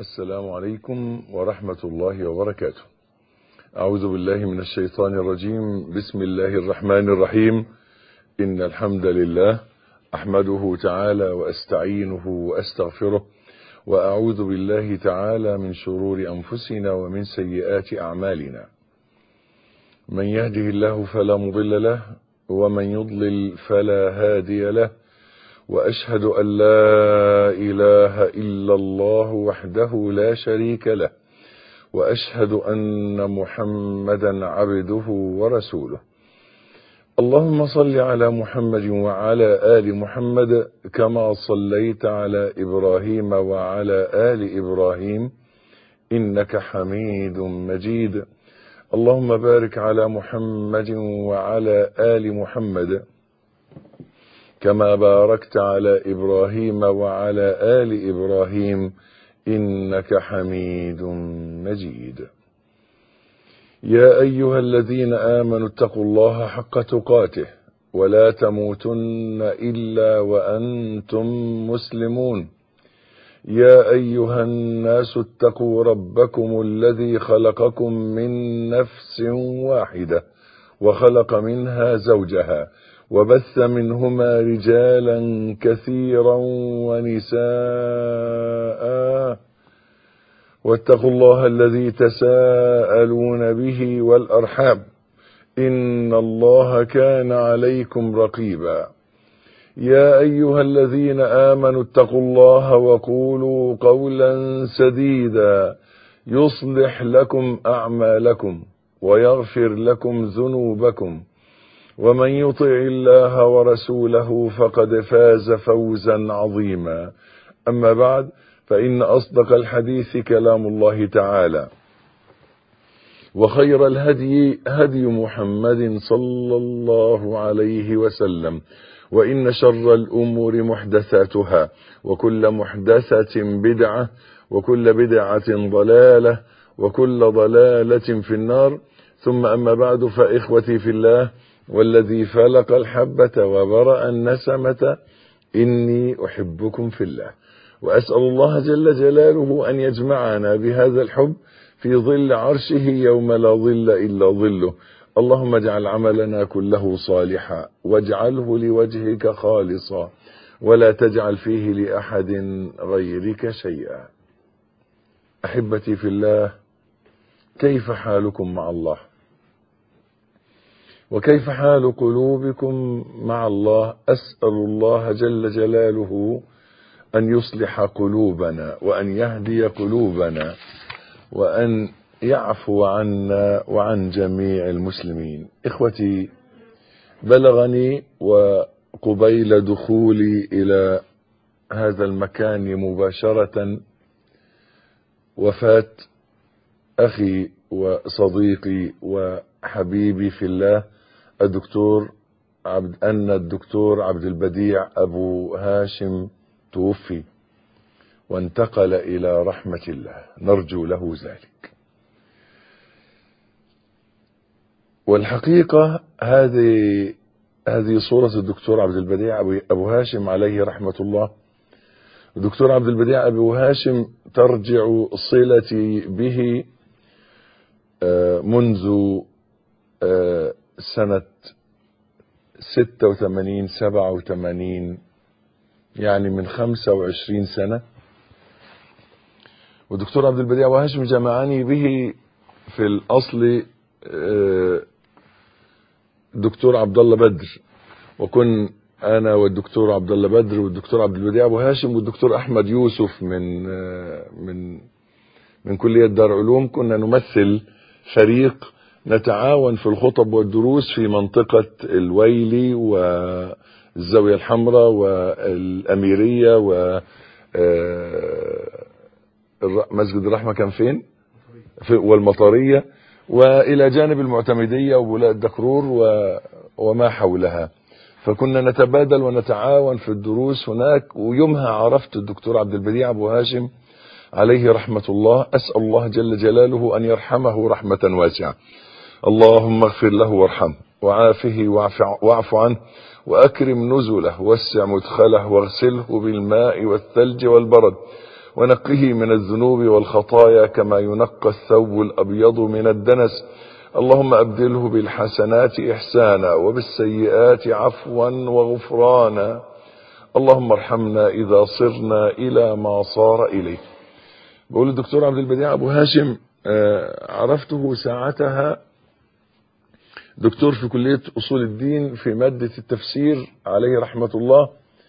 السلام عليكم ورحمة الله وبركاته. أعوذ بالله من الشيطان الرجيم. بسم الله الرحمن الرحيم. إن الحمد لله أحمده تعالى وأستعينه وأستغفره، وأعوذ بالله تعالى من شرور أنفسنا ومن سيئات أعمالنا. من يهده الله فلا مضل له، ومن يضلل فلا هادي له، وأشهد أن لا إله إلا الله وحده لا شريك له، وأشهد أن محمدا عبده ورسوله. اللهم صل على محمد وعلى آل محمد كما صليت على إبراهيم وعلى آل إبراهيم إنك حميد مجيد. اللهم بارك على محمد وعلى آل محمد كما باركت على إبراهيم وعلى آل إبراهيم إنك حميد مجيد. يا أيها الذين آمنوا اتقوا الله حق تقاته ولا تموتن إلا وأنتم مسلمون. يا أيها الناس اتقوا ربكم الذي خلقكم من نفس واحدة وخلق منها زوجها وبث منهما رجالا كثيرا ونساء، واتقوا الله الذي تساءلون به والأرحام إن الله كان عليكم رقيبا. يا أيها الذين آمنوا اتقوا الله وقولوا قولا سديدا يصلح لكم أعمالكم ويغفر لكم ذنوبكم، ومن يطع الله ورسوله فقد فاز فوزا عظيما. أما بعد، فإن أصدق الحديث كلام الله تعالى، وخير الهدي هدي محمد صلى الله عليه وسلم، وإن شر الأمور محدثاتها، وكل محدثة بدعة، وكل بدعة ضلالة، وكل ضلالة في النار. ثم أما بعد، فإخوتي في الله، والذي فلق الحبة وبرأ النسمة إني أحبكم في الله، وأسأل الله جل جلاله أن يجمعنا بهذا الحب في ظل عرشه يوم لا ظل إلا ظله. اللهم اجعل عملنا كله صالحا، واجعله لوجهك خالصا، ولا تجعل فيه لأحد غيرك شيئا. أحبتي في الله، كيف حالكم مع الله؟ وكيف حال قلوبكم مع الله؟ أسأل الله جل جلاله أن يصلح قلوبنا، وأن يهدي قلوبنا، وأن يعفو عنا وعن جميع المسلمين. إخوتي، بلغني وقبيل دخولي إلى هذا المكان مباشرة وفاة أخي وصديقي وحبيبي في الله الدكتور عبد البديع أبو هاشم توفي وانتقل إلى رحمة الله، نرجو له ذلك. والحقيقة هذه صورة الدكتور عبد البديع أبو هاشم عليه رحمة الله. الدكتور عبد البديع أبو هاشم ترجع صلتي به منذ سنة 86 87، يعني من 25 سنة. والدكتور عبد البديع أبو هاشم جمعني به في الأصل الدكتور عبد الله بدر، وكن أنا والدكتور عبد الله بدر والدكتور عبد البديع أبو هاشم والدكتور أحمد يوسف من كلية دار علوم، كنا نمثل فريق نتعاون في الخطب والدروس في منطقة الويلي والزاوية الحمراء والأميرية مسجد الرحمة كان فين؟ والمطرية، وإلى جانب المعتمدية وبولاء الدكرور وما حولها. فكنا نتبادل ونتعاون في الدروس هناك. ويومها عرفت الدكتور عبد البديع أبو هاشم عليه رحمة الله. أسأل الله جل جلاله أن يرحمه رحمة واسعة. اللهم اغفر له وارحمه وعافه واعف عنه وأكرم نزله واسع مدخله واغسله بالماء والثلج والبرد ونقه من الذنوب والخطايا كما ينقى الثوب الأبيض من الدنس. اللهم أبدله بالحسنات إحسانا وبالسيئات عفوا وغفرانا. اللهم ارحمنا إذا صرنا إلى ما صار إليه. بقول الدكتور عبد البديع أبو هاشم، عرفته ساعتها دكتور في كلية أصول الدين في مادة التفسير عليه رحمة الله،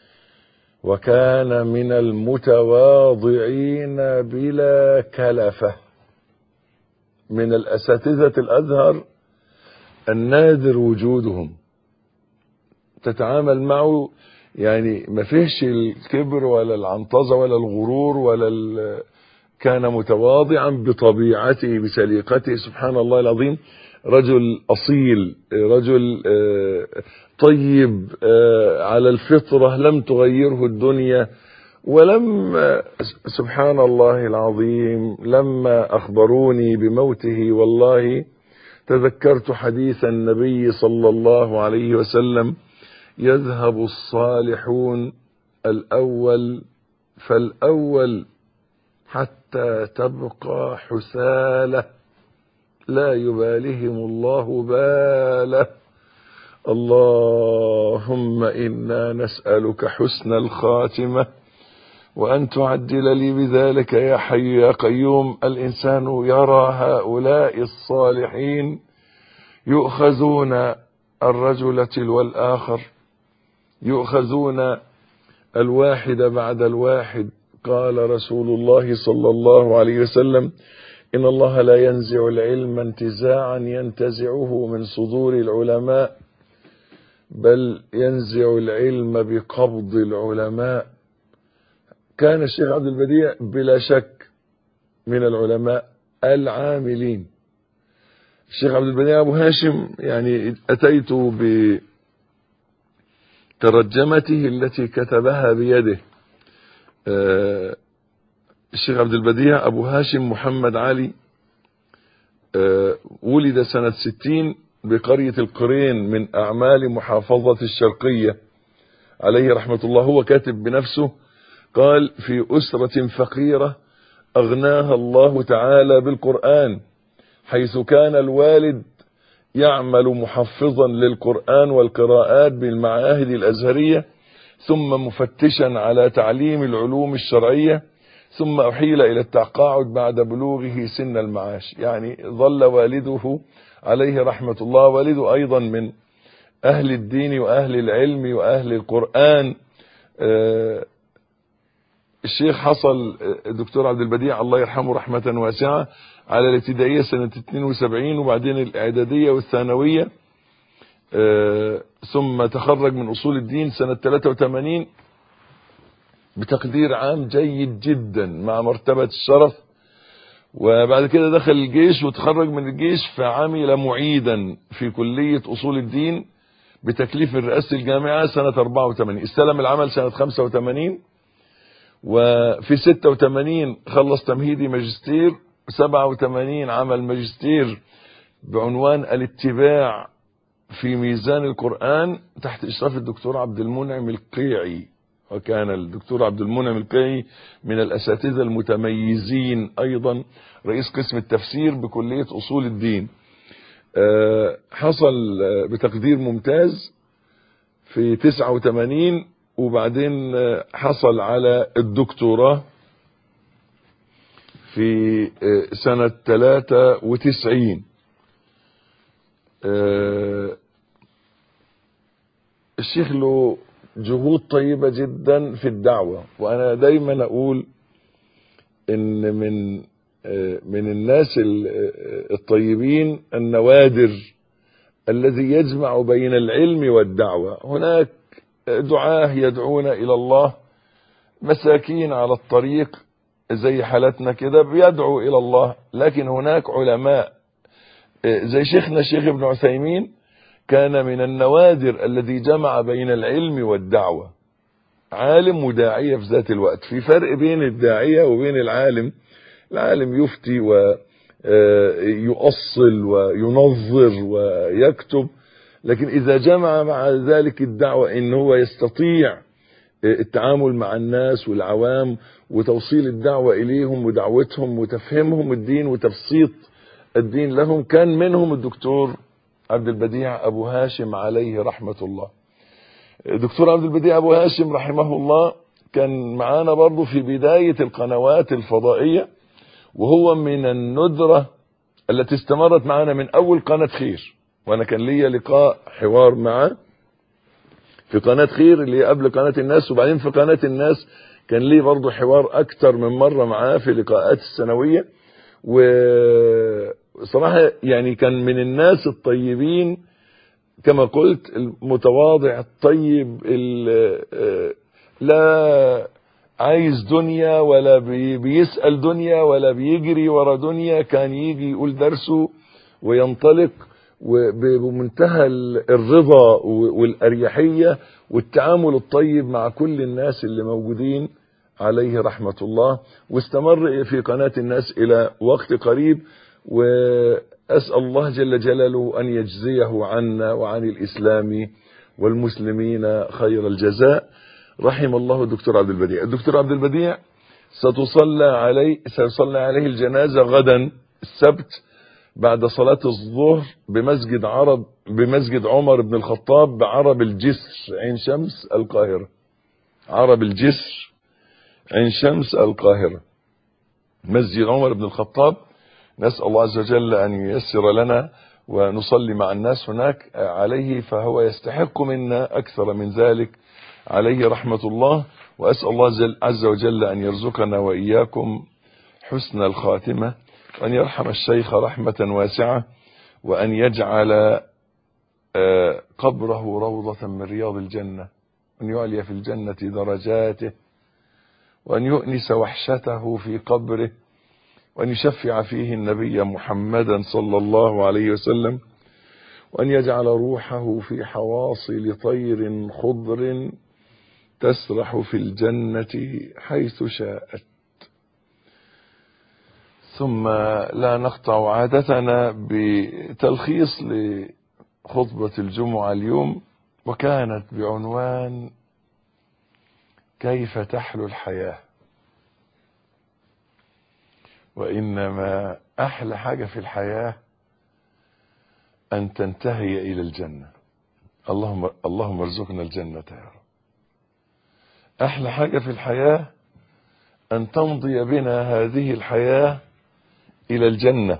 وكان من المتواضعين بلا كلفة، من الأساتذة الأزهر النادر وجودهم، تتعامل معه يعني ما فيهش الكبر ولا العنطزة ولا الغرور كان متواضعا بطبيعته بسليقته. سبحان الله العظيم، رجل أصيل، رجل طيب على الفطرة، لم تغيره الدنيا. سبحان الله العظيم، لما أخبروني بموته والله تذكرت حديث النبي صلى الله عليه وسلم: يذهب الصالحون الأول فالأول حتى تبقى حثالة لا يباليهم الله باله. اللهم إنا نسألك حسن الخاتمة وأن تعجل لي بذلك يا حي يا قيوم. الإنسان يرى هؤلاء الصالحين يؤخذون الرجل تلو الآخر، يؤخذون الواحد بعد الواحد. قال رسول الله صلى الله عليه وسلم: إن الله لا ينزع العلم انتزاعا ينتزعه من صدور العلماء، بل ينزع العلم بقبض العلماء. كان الشيخ عبد البديع بلا شك من العلماء العاملين. الشيخ عبد البديع أبو هاشم يعني أتيت بترجمته التي كتبها بيده. الشيخ عبد البديع أبو هاشم محمد علي ولد سنة 60 بقرية القرين من أعمال محافظة الشرقية عليه رحمة الله. هو كاتب بنفسه، قال: في أسرة فقيرة أغناها الله تعالى بالقرآن، حيث كان الوالد يعمل محفظا للقرآن والقراءات بالمعاهد الأزهرية، ثم مفتشا على تعليم العلوم الشرعية، ثم أحيل إلى التقاعد بعد بلوغه سن المعاش. يعني ظل والده عليه رحمة الله، والده أيضا من أهل الدين وأهل العلم وأهل القرآن. الشيخ حصل الدكتور عبد البديع الله يرحمه رحمة واسعة على الابتدائية سنة 72، وبعدين الإعدادية والثانوية، ثم تخرج من أصول الدين سنة 83 بتقدير عام جيد جدا مع مرتبة الشرف. وبعد كده دخل الجيش وتخرج من الجيش، فعمل معيدا في كلية أصول الدين بتكليف رئاسة الجامعة سنة 84. استلم العمل سنة 85، وفي 86 خلص تمهيدي ماجستير، 87 عمل ماجستير بعنوان الاتباع في ميزان القرآن تحت إشراف الدكتور عبد المنعم القيعي. وكان الدكتور عبد المنعم القيعي من الأساتذة المتميزين، أيضا رئيس قسم التفسير بكلية أصول الدين. حصل بتقدير ممتاز في 89، وبعدين حصل على الدكتوراه في سنة 93. الشيخ له جهود طيبة جدا في الدعوة، وأنا دايما أقول إن من الناس الطيبين النوادر الذي يجمع بين العلم والدعوة. هناك دعاة يدعون إلى الله، مساكين على الطريق زي حالتنا كده بيدعوا إلى الله، لكن هناك علماء زي شيخنا الشيخ ابن عثيمين، كان من النوادر الذي جمع بين العلم والدعوة. عالم وداعية في ذات الوقت. في فرق بين الداعية وبين العالم. العالم يفتي ويؤصل وينظر ويكتب، لكن إذا جمع مع ذلك الدعوة إن هو يستطيع التعامل مع الناس والعوام وتوصيل الدعوة إليهم ودعوتهم وتفهمهم الدين وتبسيط الدين لهم. كان منهم الدكتور عبد البديع أبو هاشم عليه رحمة الله. الدكتور عبد البديع أبو هاشم رحمه الله كان معانا برضو في بداية القنوات الفضائية، وهو من الندرة التي استمرت معنا من أول قناة خير، وأنا كان لي لقاء حوار معه في قناة خير اللي قبل قناة الناس، وبعدين في قناة الناس كان لي برضو حوار أكتر من مرة معاه في لقاءات السنوية. وصراحة يعني كان من الناس الطيبين كما قلت، المتواضع الطيب، لا عايز دنيا ولا بيسأل دنيا ولا بيجري ورا دنيا. كان يجي يقول درسه وينطلق بمنتهى الرضا والأريحية والتعامل الطيب مع كل الناس اللي موجودين عليه رحمة الله. واستمر في قناة الناس إلى وقت قريب، وأسأل الله جل جلاله أن يجزيه عنا وعن الإسلام والمسلمين خير الجزاء. رحم الله الدكتور عبد البديع. الدكتور عبد البديع سيصلى عليه الجنازة غدا السبت بعد صلاة الظهر بمسجد عمر بن الخطاب بعرب الجسر عين شمس القاهرة. عرب الجسر عين شمس القاهرة، مسجد عمر بن الخطاب. نسأل الله عز وجل أن ييسر لنا ونصلي مع الناس هناك عليه، فهو يستحق منا أكثر من ذلك عليه رحمة الله. وأسأل الله عز وجل أن يرزقنا وإياكم حسن الخاتمة، وأن يرحم الشيخ رحمة واسعة، وأن يجعل قبره روضة من رياض الجنة، وأن يعلي في الجنة درجاته، وأن يؤنس وحشته في قبره، وأن يشفع فيه النبي محمدا صلى الله عليه وسلم، وأن يجعل روحه في حواصل طير خضر تسرح في الجنة حيث شاءت. ثم لا نقطع عادتنا بتلخيص لخطبة الجمعة اليوم، وكانت بعنوان كيف تحلو الحياة. وإنما أحلى حاجة في الحياة أن تنتهي إلى الجنة. اللهم ارزقنا الجنة يا رب. أحلى حاجة في الحياة أن تمضي بنا هذه الحياة إلى الجنة.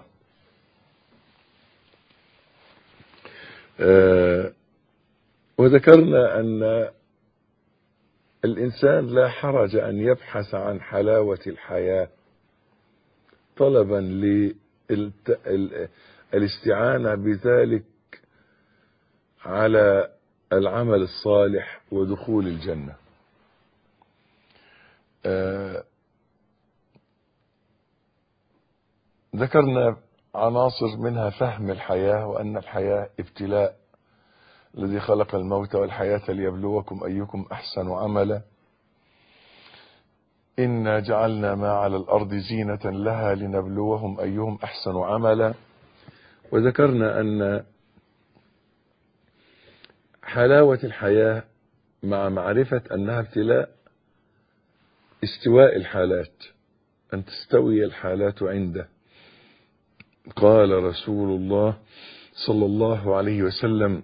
وذكرنا أن الإنسان لا حرج أن يبحث عن حلاوة الحياة طلبا للاستعانة بذلك على العمل الصالح ودخول الجنة. ذكرنا عناصر منها فهم الحياة، وأن الحياة ابتلاء، الذي خلق الموت والحياة ليبلوكم أيكم أحسن عملا. إنا جعلنا ما على الأرض زينة لها لنبلوهم أيهم أحسن عملا. وذكرنا أن حلاوة الحياة مع معرفة أنها ابتلاء استواء الحالات، أن تستوي الحالات عنده. قال رسول الله صلى الله عليه وسلم: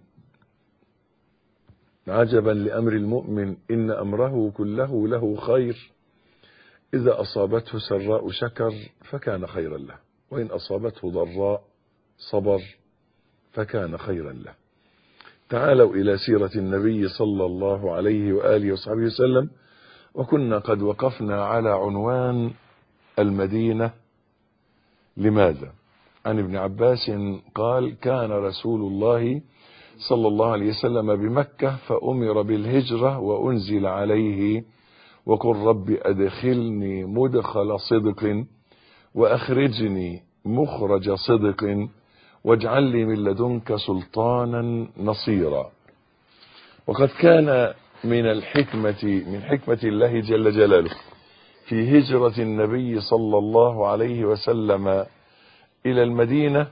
عجبا لأمر المؤمن إن أمره كله له خير، إذا أصابته سراء شكر فكان خيرا له، وإن أصابته ضراء صبر فكان خيرا له. تعالوا إلى سيرة النبي صلى الله عليه وآله وصحبه وسلم، وكنا قد وقفنا على عنوان المدينة. لماذا؟ عن ابن عباس قال: كان رسول الله صلى الله عليه وسلم بمكة فأمر بالهجرة وأنزل عليه: وقل رب أدخلني مدخل صدق وأخرجني مخرج صدق واجعل لي من لدنك سلطانا نصيرا. وقد كان من حكمة الله جل جلاله في هجرة النبي صلى الله عليه وسلم إلى المدينة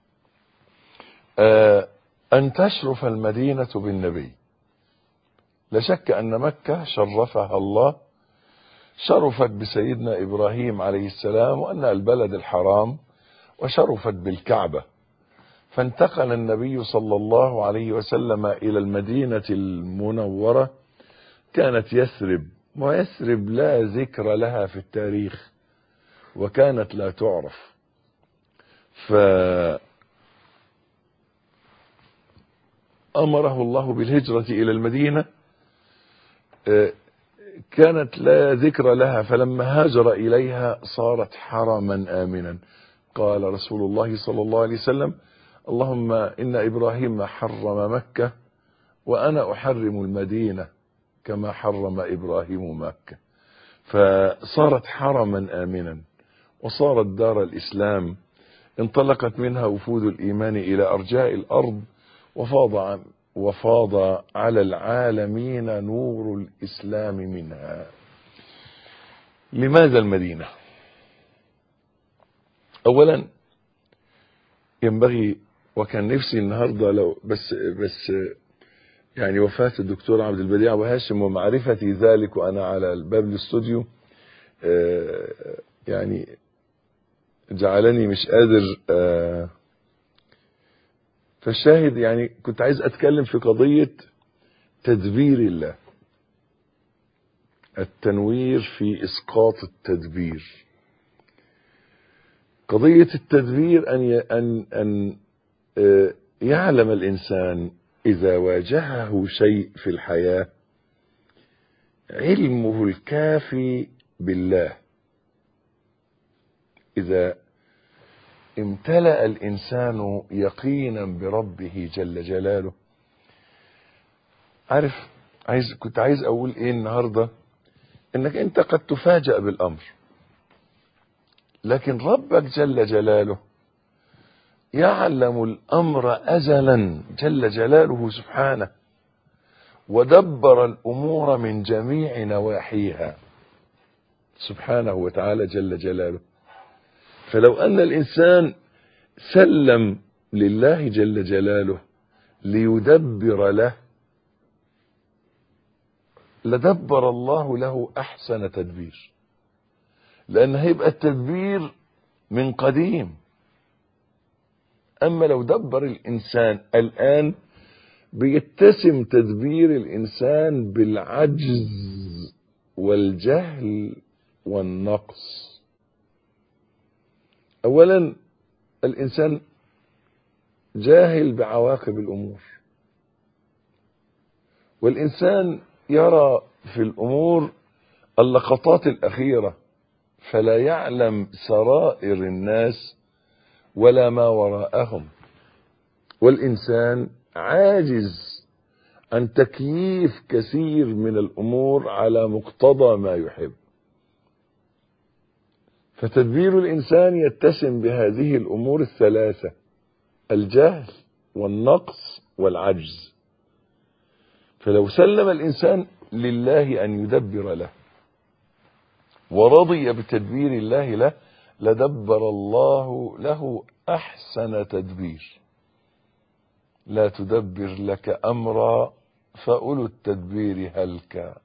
أن تشرف المدينة بالنبي، لا شك أن مكة شرفها الله، شرفت بسيدنا إبراهيم عليه السلام وأنها البلد الحرام، وشرفت بالكعبة. فانتقل النبي صلى الله عليه وسلم إلى المدينة المنورة، كانت يثرب، ويثرب لا ذكر لها في التاريخ، وكانت لا تعرف. فأمره الله بالهجرة إلى المدينة، كانت لا ذكر لها، فلما هاجر إليها صارت حرما آمنا. قال رسول الله صلى الله عليه وسلم: اللهم إن إبراهيم حرم مكة وأنا أحرم المدينة كما حرم إبراهيم مكة. فصارت حرما آمنا، وصارت دار الإسلام، انطلقت منها وفود الإيمان إلى أرجاء الأرض، وفاض على العالمين نور الإسلام منها. لماذا المدينة؟ أولا ينبغي، وكان نفسي النهاردة لو بس يعني وفاة الدكتور عبد البديع وهاشم ومعرفتي ذلك وأنا على الباب الاستوديو يعني جعلني مش قادر. فالشاهد يعني كنت عايز أتكلم في قضية تدبير الله، التنوير في إسقاط التدبير. قضية التدبير أن يعلم الإنسان إذا واجهه شيء في الحياة علمه الكافي بالله، إذا امتلأ الإنسان يقينا بربه جل جلاله. عارف كنت عايز أقول إيه النهاردة؟ إنك أنت قد تفاجأ بالأمر، لكن ربك جل جلاله يعلم الأمر أزلا جل جلاله سبحانه، ودبر الأمور من جميع نواحيها سبحانه وتعالى جل جلاله. فلو أن الإنسان سلم لله جل جلاله ليدبر له، لدبر الله له أحسن تدبير، لأن هيبقى التدبير من قديم. أما لو دبر الإنسان الآن، بيتسم تدبير الإنسان بالعجز والجهل والنقص. أولا الإنسان جاهل بعواقب الأمور، والإنسان يرى في الأمور اللقطات الأخيرة، فلا يعلم سرائر الناس ولا ما وراءهم. والإنسان عاجز عن تكييف كثير من الأمور على مقتضى ما يحب. فتدبير الإنسان يتسم بهذه الأمور الثلاثة: الجهل والنقص والعجز. فلو سلم الإنسان لله أن يدبر له ورضي بتدبير الله له، لدبر الله له أحسن تدبير. لا تدبر لك أمرا فأولو التدبير هلك،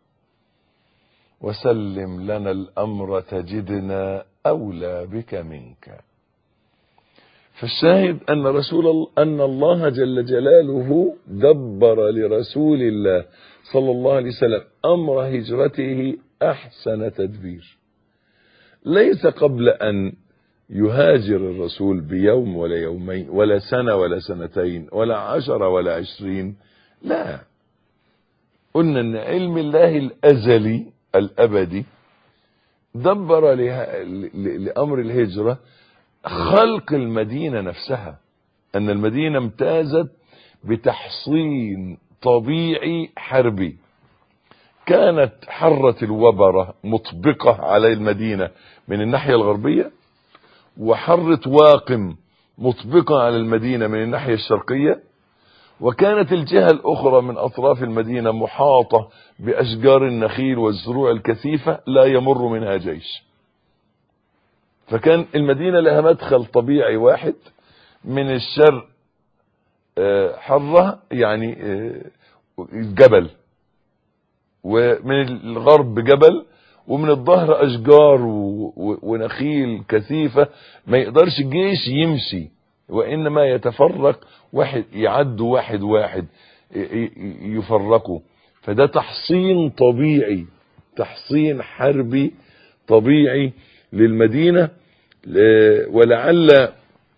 وسلم لنا الأمر تجدنا أولى بك منك. فالشاهد أن الله جل جلاله دبر لرسول الله صلى الله عليه وسلم أمر هجرته أحسن تدبير. ليس قبل أن يهاجر الرسول بيوم ولا يومين ولا سنة ولا سنتين ولا 10 ولا 20، لا. قلنا أن علم الله الأزلي الأبدي دبر لأمر الهجرة خلق المدينة نفسها، أن المدينة امتازت بتحصين طبيعي حربي. كانت حرة الوبرة مطبقة على المدينة من الناحية الغربية، وحرة واقم مطبقة على المدينة من الناحية الشرقية، وكانت الجهة الأخرى من أطراف المدينة محاطة بأشجار النخيل والزروع الكثيفة لا يمر منها جيش. فكان المدينة لها مدخل طبيعي واحد من الشرق، حرة يعني جبل، ومن الغرب جبل، ومن الظهر أشجار ونخيل كثيفة، ما يقدرش الجيش يمشي، وإنما يتفرق، واحد يعدوا واحد واحد يفرقوا. فده تحصين طبيعي، تحصين حربي طبيعي للمدينة. ولعل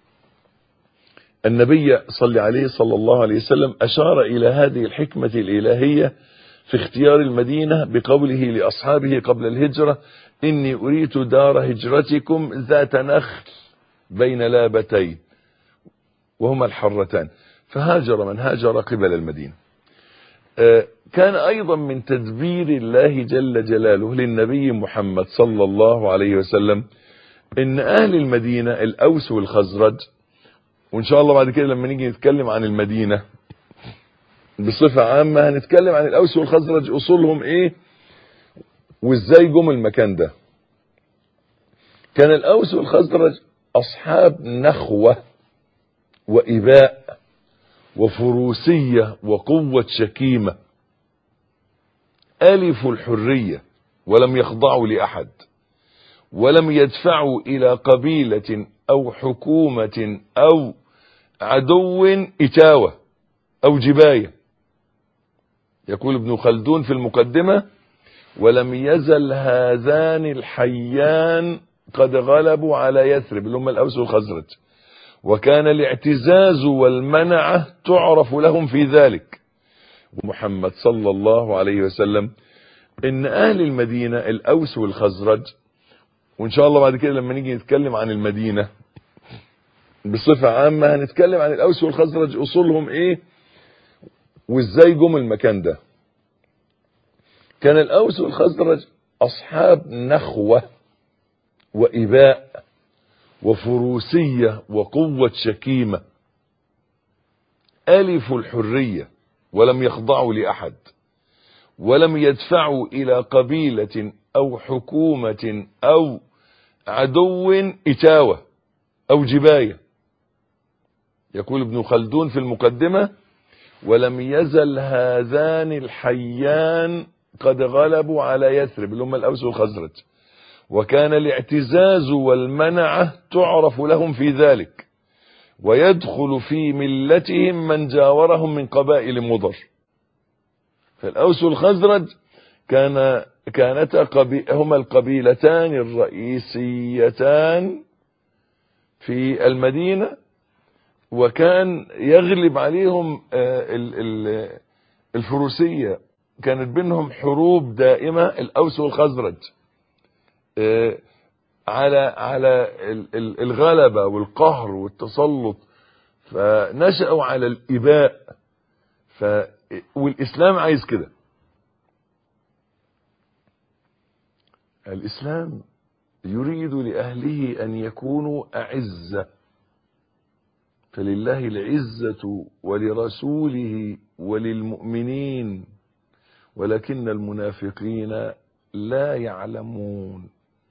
النبي صلى الله عليه وسلم أشار إلى هذه الحكمة الإلهية في اختيار المدينة بقوله لأصحابه قبل الهجرة: إني أريت دار هجرتكم ذات نخل بين لابتين، وهما الحرتان. فهاجر من هاجر قبل المدينة. كان أيضا من تدبير الله جل جلاله للنبي محمد صلى الله عليه وسلم إن أهل المدينة الأوس والخزرج، وإن شاء الله بعد كده لما نيجي نتكلم عن المدينة بصفة عامة هنتكلم عن الأوس والخزرج أصولهم إيه وإزاي جم المكان ده. كان الأوس والخزرج أصحاب نخوة وإباء وفروسية وقوة شكيمة، ألفوا الحرية ولم يخضعوا لأحد، ولم يدفعوا إلى قبيلة أو حكومة أو عدو إتاوة أو جباية. يقول ابن خلدون في المقدمة: ولم يزل هذان الحيان قد غلبوا على يثرب، اللي هم الأوس والخزرج، وكان الاعتزاز والمنعة تعرف لهم في ذلك. محمد صلى الله عليه وسلم إن أهل المدينة الأوس والخزرج، وإن شاء الله بعد كده لما نيجي نتكلم عن المدينة بصفة عامة هنتكلم عن الأوس والخزرج أصولهم إيه وإزاي جم المكان ده. كان الأوس والخزرج أصحاب نخوة وإباء وفروسية وقوة شكيمة، ألفوا الحرية ولم يخضعوا لأحد، ولم يدفعوا إلى قبيلة أو حكومة أو عدو إتاوة أو جباية. يقول ابن خلدون في المقدمة: ولم يزل هذان الحيان قد غلبوا على يثرب، اللي هم الأوس والخزرج، وكان الاعتزاز والمنعة تعرف لهم في ذلك، ويدخل في ملتهم من جاورهم من قبائل مضر. فالأوس والخزرج كانتا هما القبيلتان الرئيسيتان في المدينة، وكان يغلب عليهم الفروسية. كانت بينهم حروب دائمة الأوس والخزرج على الغلبة والقهر والتسلط، فنشأوا على الإباء. والإسلام عايز كده. الإسلام يريد لأهله أن يكونوا أعزة، فلله العزة ولرسوله وللمؤمنين ولكن المنافقين لا يعلمون.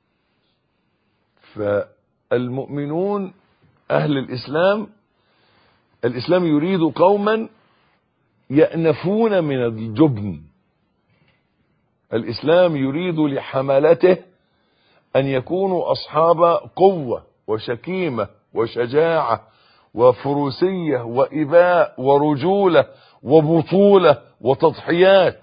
فالمؤمنون أهل الإسلام يريد قوما يأنفون من الجبن. الإسلام يريد لحملته أن يكونوا أصحاب قوة وشكيمة وشجاعة وفروسية وإباء ورجولة وبطولة وتضحيات.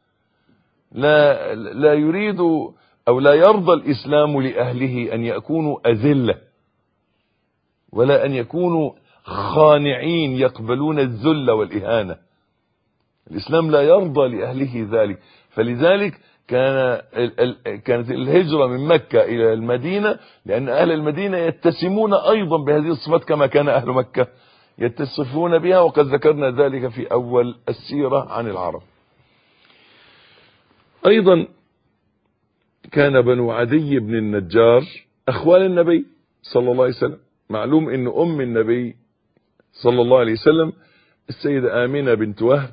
لا يريد أو لا يرضى الإسلام لأهله أن يكونوا أذلة، ولا أن يكونوا خانعين يقبلون الذل والإهانة. الإسلام لا يرضى لأهله ذلك. فلذلك كانت الهجرة من مكة إلى المدينة، لأن أهل المدينة يتسمون أيضا بهذه الصفات كما كان أهل مكة يتصفون بها، وقد ذكرنا ذلك في أول السيرة عن العرب. أيضا كان بنو عدي بن النجار أخوال النبي صلى الله عليه وسلم. معلوم أن أم النبي صلى الله عليه وسلم السيدة آمنة بنت وهب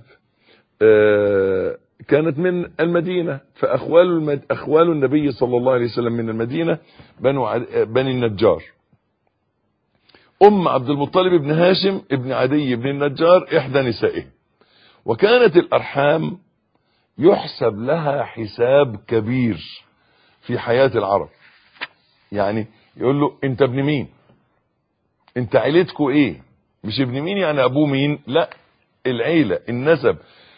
كانت من المدينة، فأخوال النبي صلى الله عليه وسلم من المدينة بني النجار. أم عبد المطلب بن هاشم ابن عدي بن النجار إحدى نسائه. وكانت الأرحام يحسب لها حساب كبير في حياة العرب. يعني يقول له انت ابن مين، انت عيلتكوا ايه، مش ابن مين يعني ابوه مين، لا العيلة النسب.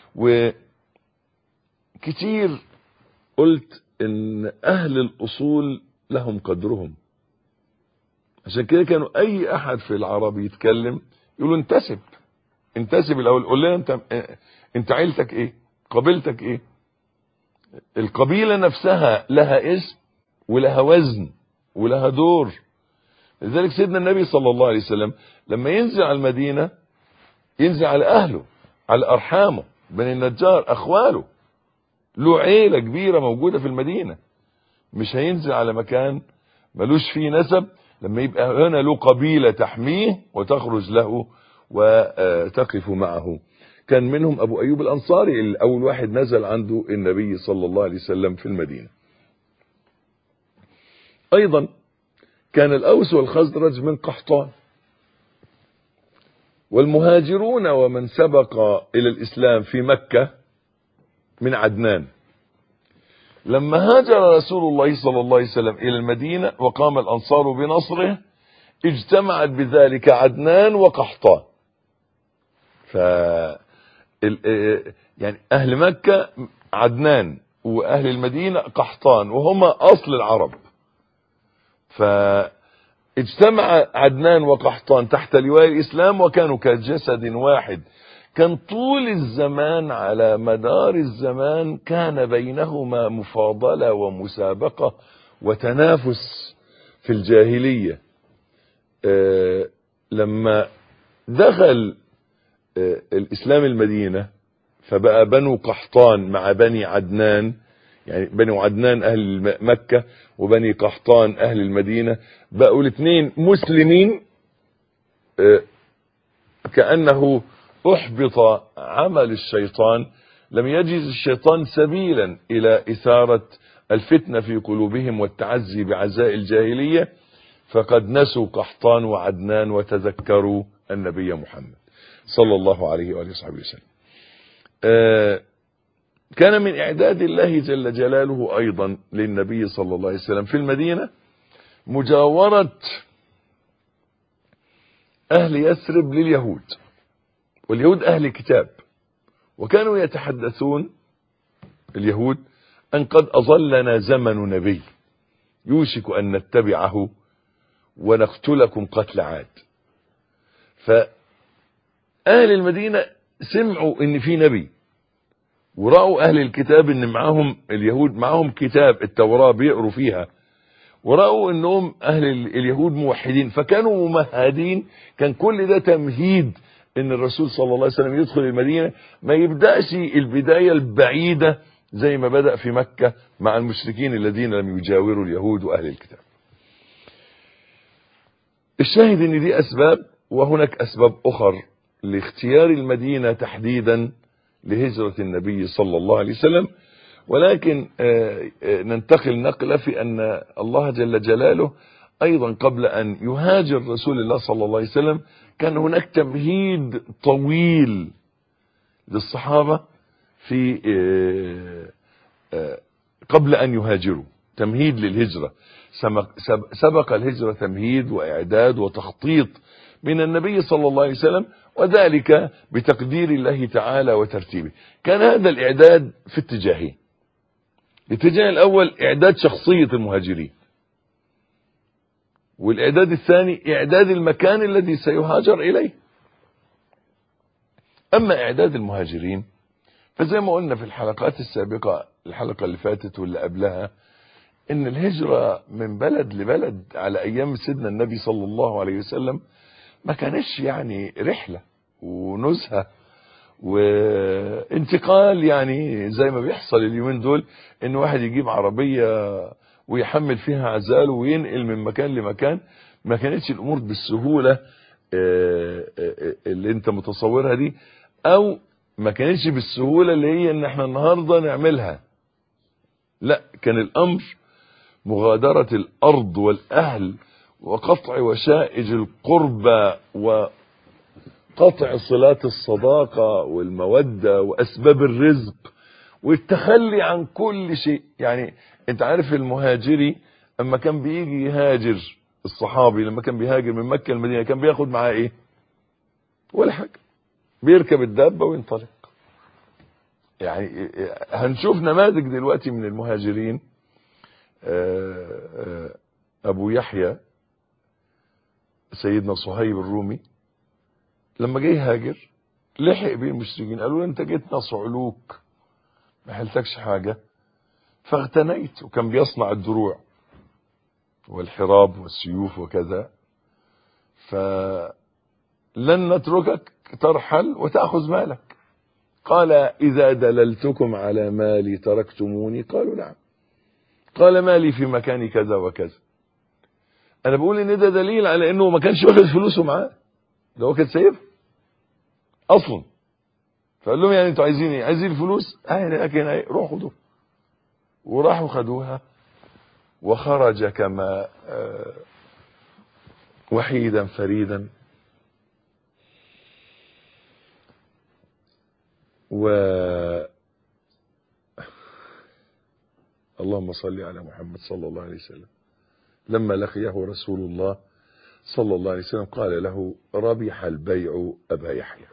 وكتير قلت ان اهل الاصول لهم قدرهم، عشان كده كانوا اي احد في العرب يتكلم يقولوا انتسب الاول، قول لنا انت عيلتك ايه، قبيلتك ايه. القبيلة نفسها لها اسم ولها وزن ولها دور. لذلك سيدنا النبي صلى الله عليه وسلم لما ينزل على المدينة ينزل على اهله، على ارحامه، بني النجار، اخواله، له عيلة كبيرة موجودة في المدينة. مش هينزل على مكان ملوش فيه نسب، لما يبقى هنا له قبيلة تحميه وتخرج له وتقف معه. كان منهم ابو ايوب الانصاري اللي اول واحد نزل عنده النبي صلى الله عليه وسلم في المدينة. ايضا كان الاوس والخزرج من قحطان، والمهاجرون ومن سبق الى الاسلام في مكة من عدنان. لما هاجر رسول الله صلى الله عليه وسلم الى المدينة وقام الانصار بنصره، اجتمعت بذلك عدنان وقحطان. يعني اهل مكة عدنان واهل المدينة قحطان، وهما اصل العرب. فاجتمع عدنان وقحطان تحت لواء الاسلام وكانوا كجسد واحد. كان طول الزمان على مدار الزمان كان بينهما مفاضلة ومسابقة وتنافس في الجاهلية. لما دخل الإسلام المدينة فبقى بنو قحطان مع بني عدنان، يعني بنو عدنان أهل مكة وبني قحطان أهل المدينة، بقوا الاثنين مسلمين. كأنه احبط عمل الشيطان، لم يجد الشيطان سبيلا الى اثارة الفتنة في قلوبهم والتعزي بعزاء الجاهلية، فقد نسوا قحطان وعدنان وتذكروا النبي محمد صلى الله عليه وآله وصحبه وسلم. كان من اعداد الله جل جلاله ايضا للنبي صلى الله عليه وسلم في المدينة مجاورة اهل يثرب لليهود، واليهود أهل كتاب، وكانوا يتحدثون اليهود أن قد أظلنا زمن نبي يوشك أن نتبعه ونقتلكم قتل عاد. فأهل المدينة سمعوا أن في نبي، ورأوا أهل الكتاب أن معهم اليهود معهم كتاب التوراة بيقروا فيها، ورأوا أنهم أهل اليهود موحدين، فكانوا ممهدين. كان كل ده تمهيد ان الرسول صلى الله عليه وسلم يدخل المدينة، ما يبدأش البداية البعيدة زي ما بدأ في مكة مع المشركين الذين لم يجاوروا اليهود واهل الكتاب. الشاهد ان دي اسباب، وهناك اسباب اخر لاختيار المدينة تحديدا لهجرة النبي صلى الله عليه وسلم. ولكن ننتقل نقلة في ان الله جل جلاله ايضا قبل ان يهاجر رسول الله صلى الله عليه وسلم كان هناك تمهيد طويل للصحابة في قبل ان يهاجروا، تمهيد للهجرة. سبق الهجرة تمهيد واعداد وتخطيط من النبي صلى الله عليه وسلم، وذلك بتقدير الله تعالى وترتيبه. كان هذا الاعداد في اتجاهين. الاتجاه الاول اعداد شخصية المهاجرين، والاعداد الثاني اعداد المكان الذي سيهاجر اليه. اما اعداد المهاجرين فزي ما قلنا في الحلقات السابقة، الحلقة اللي فاتت واللي قبلها، ان الهجرة من بلد لبلد على ايام سيدنا النبي صلى الله عليه وسلم ما كانش يعني رحلة ونزهة وانتقال، يعني زي ما بيحصل اليومين دول ان واحد يجيب عربية ويحمل فيها عزاله وينقل من مكان لمكان. ما كانتش الامور بالسهولة اللي انت متصورها دي، او ما كانتش بالسهولة اللي هي ان احنا النهاردة نعملها. لا، كان الامر مغادرة الارض والاهل وقطع وشائج القربى وقطع صلات الصداقة والمودة واسباب الرزق والتخلي عن كل شيء. يعني انت عارف المهاجري اما كان بيجي يهاجر، الصحابي لما كان بيهاجر من مكة المدينة كان بياخد معاه ايه؟ ولا حاجة، بيركب الدابة وينطلق. يعني هنشوف نماذج دلوقتي من المهاجرين. ابو يحيى سيدنا صهيب الرومي لما جه يهاجر لحق بيه المشركين، قالوا له انت جيتنا صعلوك ما حلتكش حاجة فاغتنيت، وكان بيصنع الدروع والحراب والسيوف وكذا، فلن نتركك ترحل وتأخذ مالك. قال إذا دللتكم على مالي تركتموني؟ قالوا نعم. قال مالي في مكان كذا وكذا. أنا بقول إن ده دليل على إنه ما كانش واخد فلوسه معاه، ده هو كان سايبها أصلا. فقال لهم يعني أنتوا عايزين إيه؟ عايزين الفلوس؟ لكن روحوا خدوها. وراحوا خدوها وخرج كما وحيدا فريدا. اللهم صل على محمد صلى الله عليه وسلم. لما لقيه رسول الله صلى الله عليه وسلم قال له ربح البيع أبا يحيى.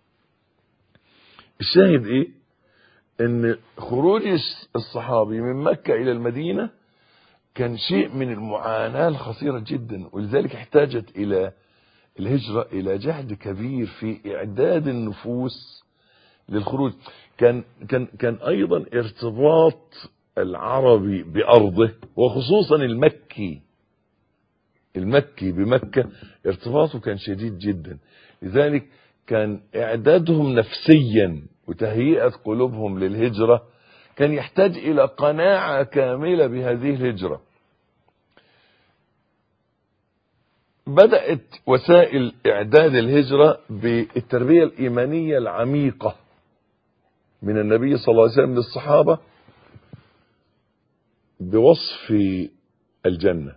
الشاهد ايه؟ ان خروج الصحابي من مكة الى المدينة كان شيء من المعاناة الخطيرة جدا، ولذلك احتاجت الى الهجرة الى جهد كبير في اعداد النفوس للخروج. كان ايضا ارتباط العربي بارضه وخصوصا المكي بمكة ارتباطه كان شديد جدا، لذلك كان اعدادهم نفسيا وتهيئة قلوبهم للهجرة كان يحتاج الى قناعة كاملة بهذه الهجرة. بدأت وسائل اعداد الهجرة بالتربية الايمانية العميقة من النبي صلى الله عليه وسلم للصحابة بوصف الجنة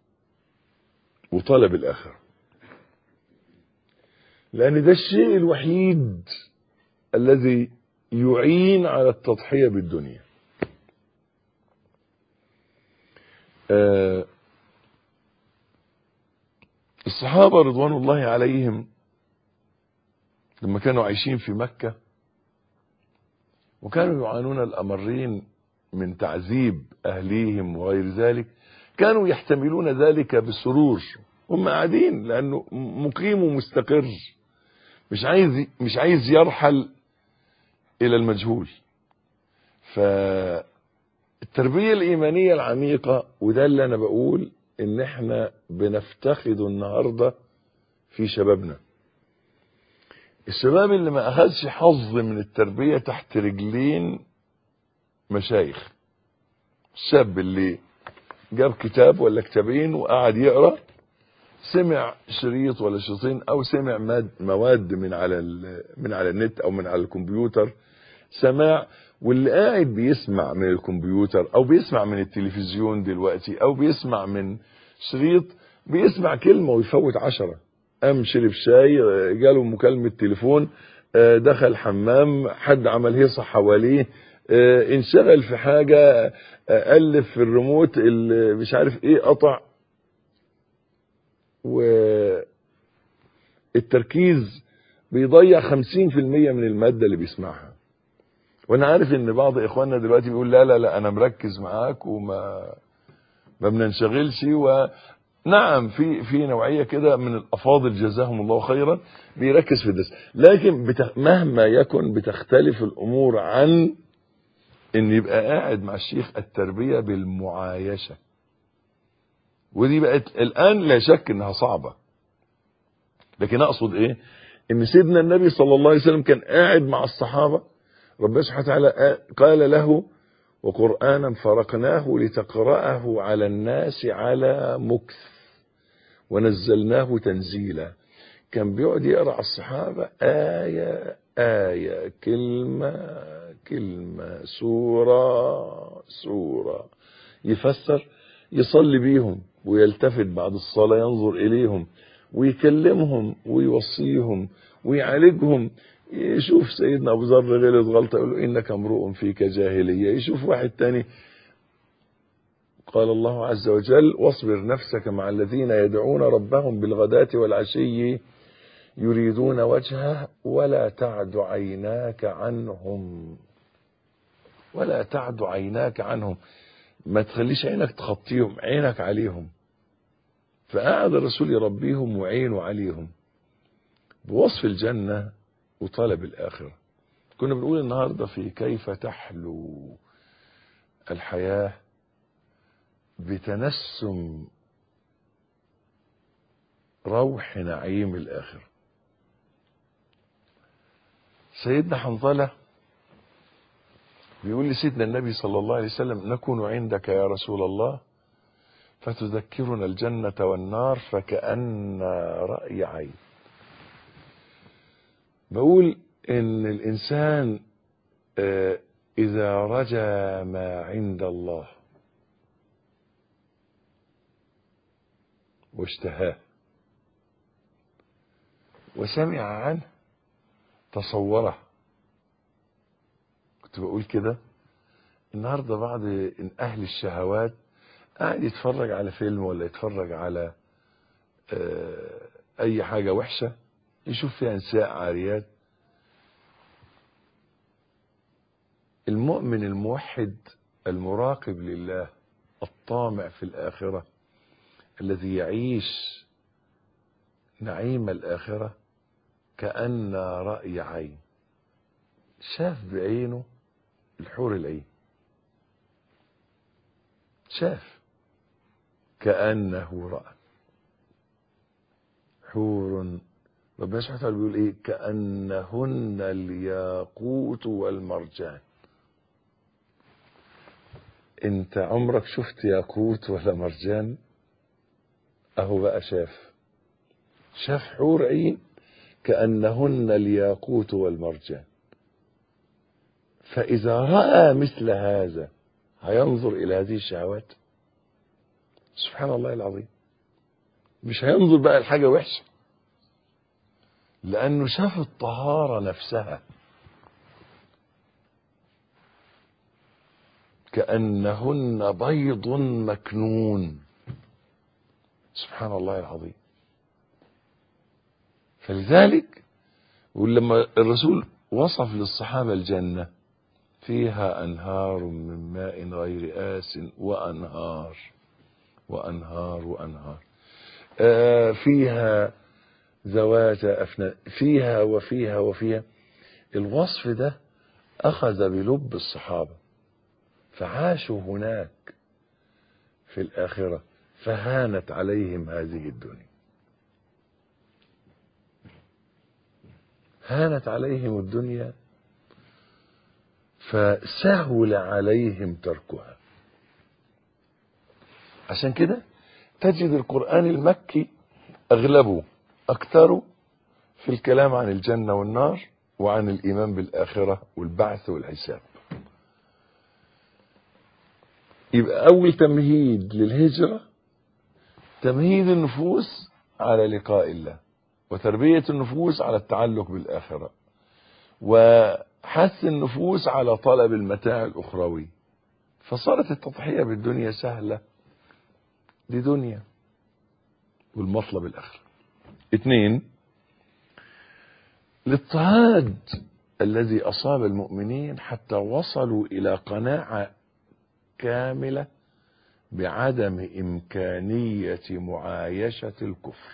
وطلب الآخرة، لأن ده الشيء الوحيد الذي يعين على التضحية بالدنيا. الصحابة رضوان الله عليهم لما كانوا عايشين في مكة وكانوا يعانون الأمرين من تعذيب أهليهم وغير ذلك، كانوا يحتملون ذلك بسرور. هم قاعدين لأنه مقيم ومستقر، مش عايز يرحل إلى المجهول. فالتربية الإيمانية العميقة، وده اللي أنا بقول إن إحنا بنفتقده النهاردة في شبابنا. الشباب اللي ما أخذش حظ من التربية تحت رجلين مشايخ. الشاب اللي جاب كتاب ولا كتابين وقعد يقرأ، سمع شريط ولا شريطين او سمع مواد من على النت او من على الكمبيوتر سماع، واللي قاعد بيسمع من الكمبيوتر او بيسمع من التلفزيون دلوقتي او بيسمع من شريط، بيسمع كلمة ويفوت 10. قام شرب شاي، جاله مكالمة تليفون، دخل حمام، حد عمل هيصة حواليه، انشغل في حاجة، ألف في الريموت اللي مش عارف ايه، قطع. والتركيز بيضيع 50% من المادة اللي بيسمعها. وانا عارف ان بعض اخواننا دلوقتي بيقول لا انا مركز معاك وما بننشغلش. ونعم في نوعية كده من الافاضل جزاهم الله خيرا بيركز في الدرس، لكن مهما يكن بتختلف الامور عن ان يبقى قاعد مع الشيخ. التربية بالمعايشة، ودي بقت الان لا شك انها صعبة، لكن اقصد ايه؟ ان سيدنا النبي صلى الله عليه وسلم كان قاعد مع الصحابة، ربنا سبحانه وتعالى قال له وقرآنا فرقناه لتقرأه على الناس على مكث ونزلناه تنزيلا. كان بيقعد يقرأ على الصحابة آية آية، كلمة كلمة، سورة سورة، يفسر، يصلي بيهم ويلتفت بعد الصلاة ينظر إليهم ويكلمهم ويوصيهم ويعالجهم يشوف سيدنا أبو ذر غلط غلطة يقول له إنك امرؤ فيك جاهلية. يشوف واحد تاني قال الله عز وجل واصبر نفسك مع الذين يدعون ربهم بالغداة والعشي يريدون وجهه ولا تعد عيناك عنهم. ولا تعد عيناك عنهم، ما تخليش عينك تخطيهم، عينك عليهم. فقعد الرسول يربيهم وعينه عليهم بوصف الجنة وطلب الآخرة. كنا بنقول النهاردة في كيف تحلو الحياة بتنسم روح نعيم الآخرة. سيدنا حنظلة بيقول لسيدنا النبي صلى الله عليه وسلم نكون عندك يا رسول الله فتذكرنا الجنة والنار فكأن رأي عين. بقول إن الإنسان إذا رجا ما عند الله واشتهاه وسمع عنه تصوره. كنت بقول كده النهاردة بعض أهل الشهوات قاعد يتفرج على فيلم ولا يتفرج على أي حاجة وحشة يشوف فيها نساء عاريات. المؤمن الموحد المراقب لله الطامع في الآخرة الذي يعيش نعيم الآخرة كأن رأي عين، شاف بعينه الحور العين، شاف كأنه رأى حور. ربنا سبحانه وتعالى بيقول ايه؟ كأنهن الياقوت والمرجان. انت عمرك شفت ياقوت ولا مرجان؟ اهو بقى شاف حور عين كأنهن الياقوت والمرجان. فإذا رأى مثل هذا هينظر إلى هذه الشهوات؟ سبحان الله العظيم. مش هينظر بقى لحاجة وحشة، لأنه شاف الطهارة نفسها. كأنهن بيض مكنون. سبحان الله العظيم. فلذلك ولما الرسول وصف للصحابة الجنة فيها أنهار من ماء غير آس وأنهار وأنهار وأنهار فيها ذوات أفنان فيها وفيها وفيها. الوصف ده أخذ بلب الصحابة فعاشوا هناك في الآخرة فهانت عليهم هذه الدنيا. هانت عليهم الدنيا فسهل عليهم تركها. عشان كده تجد القرآن المكي أغلبه أكثره في الكلام عن الجنة والنار وعن الإيمان بالآخرة والبعث والحساب. يبقى أول تمهيد للهجرة تمهيد النفوس على لقاء الله وتربية النفوس على التعلق بالآخرة وحث النفوس على طلب المتاع الأخروي. فصارت التضحية بالدنيا سهلة لدنيا والمطلب الآخرة. 2 الاضطهاد الذي أصاب المؤمنين حتى وصلوا إلى قناعة كاملة بعدم إمكانية معايشة الكفر.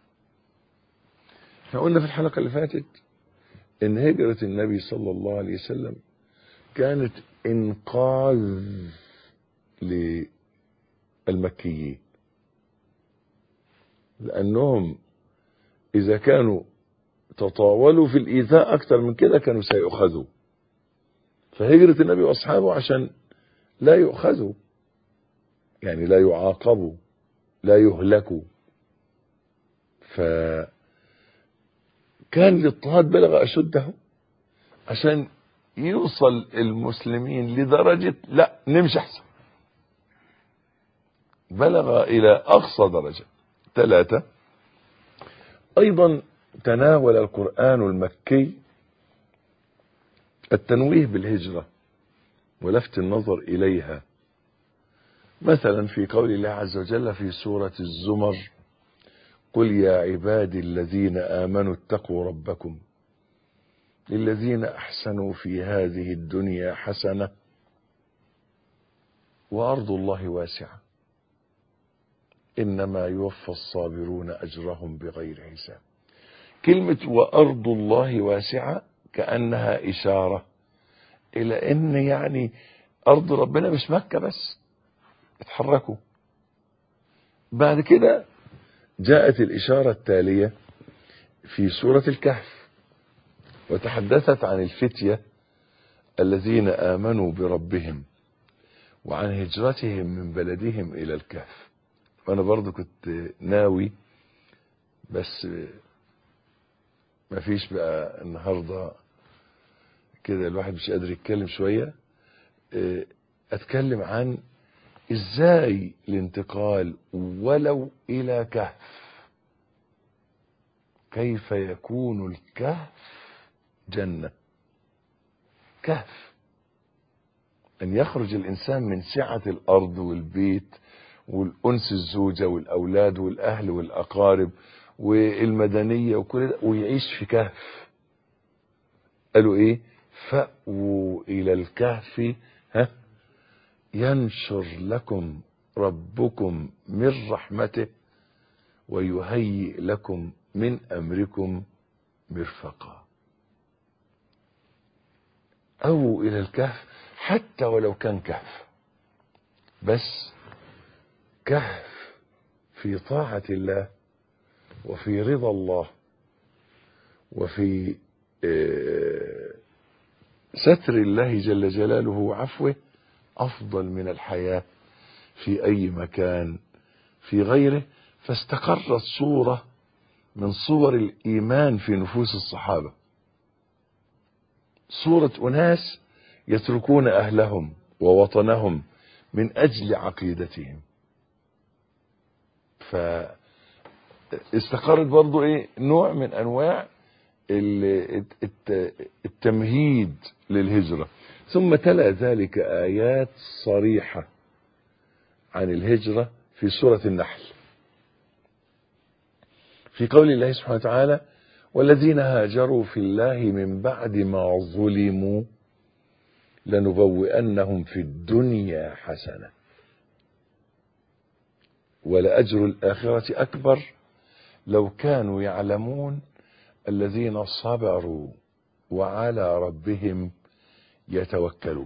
احنا قلنا في الحلقة اللي فاتت إن هجرة النبي صلى الله عليه وسلم كانت إنقاذ للمكيين، لأنهم إذا كانوا تطاولوا في الإيذاء أكثر من كده كانوا سيؤخذوا. فهجرة النبي وأصحابه عشان لا يؤخذوا، يعني لا يعاقبوا لا يهلكوا. فكان الاضطهاد بلغ أشده عشان يوصل المسلمين لدرجة لا نمشي أحسن، بلغ إلى أقصى درجة. 3 أيضا تناول القرآن المكي التنويه بالهجرة ولفت النظر إليها، مثلا في قول الله عز وجل في سورة الزمر: قل يا عبادي الذين آمنوا اتقوا ربكم للذين أحسنوا في هذه الدنيا حسنة وأرض الله واسعة إنما يوفى الصابرون أجرهم بغير حساب. كلمة وأرض الله واسعة كأنها إشارة إلى إن يعني أرض ربنا مش مكة بس، اتحركوا. بعد كده جاءت الإشارة التالية في سورة الكهف، وتحدثت عن الفتية الذين آمنوا بربهم وعن هجرتهم من بلدهم إلى الكهف. وأنا برضو كنت ناوي، بس ما فيش بقى النهاردة كده، الواحد مش قادر يتكلم شوية، أتكلم عن إزاي الانتقال ولو إلى كهف، كيف يكون الكهف جنة. كهف أن يخرج الإنسان من سعة الأرض والبيت والأنس الزوجة والأولاد والأهل والأقارب والمدنية وكل ده، ويعيش في كهف. قالوا إيه؟ فأووا إلى الكهف ينشر لكم ربكم من رحمته ويهيئ لكم من أمركم مرفقا. أو إلى الكهف، حتى ولو كان كهف، بس كهف في طاعة الله وفي رضا الله وفي ستر الله جل جلاله وعفوه، أفضل من الحياة في أي مكان في غيره. فاستقرت صورة من صور الإيمان في نفوس الصحابة، صورة أناس يتركون أهلهم ووطنهم من أجل عقيدتهم. فاستقرت برضو نوع من أنواع التمهيد للهجرة. ثم تلا ذلك آيات صريحة عن الهجرة في سورة النحل، في قول الله سبحانه وتعالى: والذين هاجروا في الله من بعد ما ظلموا لنبوئنهم في الدنيا حسنة ولأجر الآخرة أكبر لو كانوا يعلمون الذين صبروا وعلى ربهم يتوكلون.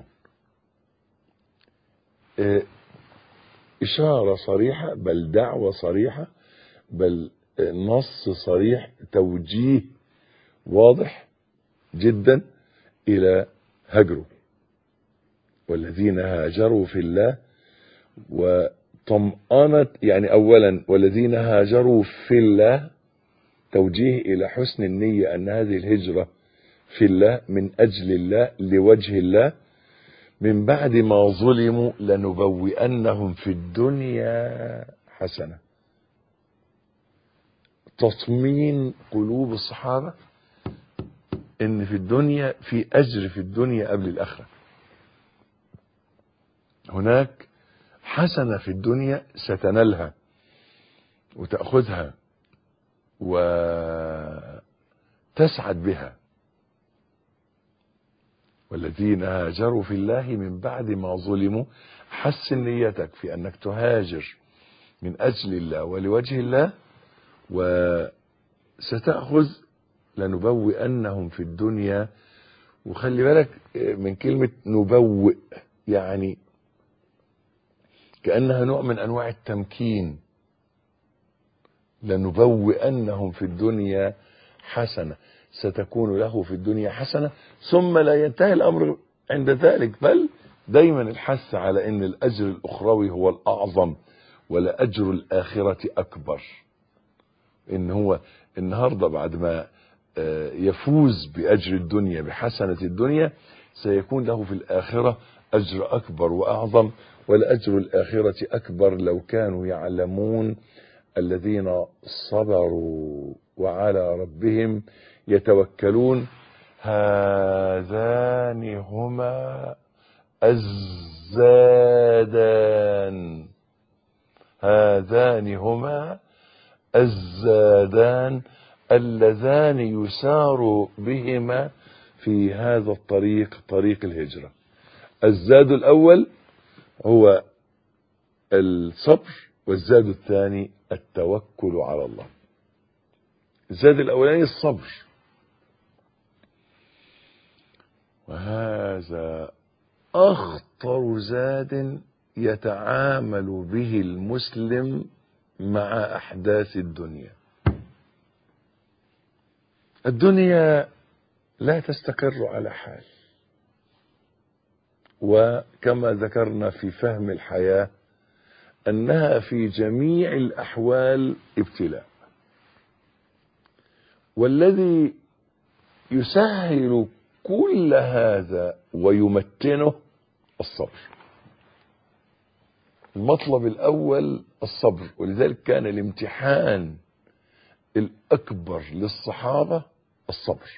إشارة صريحة، بل دعوة صريحة، بل نص صريح، توجيه واضح جدا إلى هجره. والذين هاجروا في الله وطمأنت، يعني أولا والذين هاجروا في الله، توجيه إلى حسن النية أن هذه الهجرة في الله من أجل الله لوجه الله. من بعد ما ظلموا لنبوئنهم في الدنيا حسنة، تطمين قلوب الصحابة ان في الدنيا في اجر، في الدنيا قبل الاخرة. هناك حسنة في الدنيا ستنالها وتأخذها وتسعد بها. والذين هاجروا في الله من بعد ما ظلموا، حسن نيتك في انك تهاجر من اجل الله ولوجه الله، وستأخذ لنبوئنهم في الدنيا. وخلي بالك من كلمة نبوئ، يعني كأنها نوع من أنواع التمكين. لنبوئنهم في الدنيا حسنة، ستكون له في الدنيا حسنة. ثم لا ينتهي الأمر عند ذلك، بل دايما الحث على أن الأجر الأخروي هو الأعظم ولأجر الآخرة أكبر. إن هو النهاردة بعد ما يفوز بأجر الدنيا بحسنة الدنيا، سيكون له في الآخرة أجر أكبر وأعظم، ولأجر الآخرة أكبر لو كانوا يعلمون الذين صبروا وعلى ربهم يتوكلون. هذان هما الزادان، هذان هما الزادان اللذان يسار بهما في هذا الطريق، طريق الهجرة. الزاد الأول هو الصبر، والزاد الثاني التوكل على الله. الزاد الأولاني الصبر، وهذا أخطر زاد يتعامل به المسلم مع أحداث الدنيا. الدنيا لا تستقر على حال، وكما ذكرنا في فهم الحياة أنها في جميع الأحوال ابتلاء، والذي يسهل كل هذا ويمتنه الصبر. المطلب الأول الصبر، ولذلك كان الامتحان الأكبر للصحابة الصبر.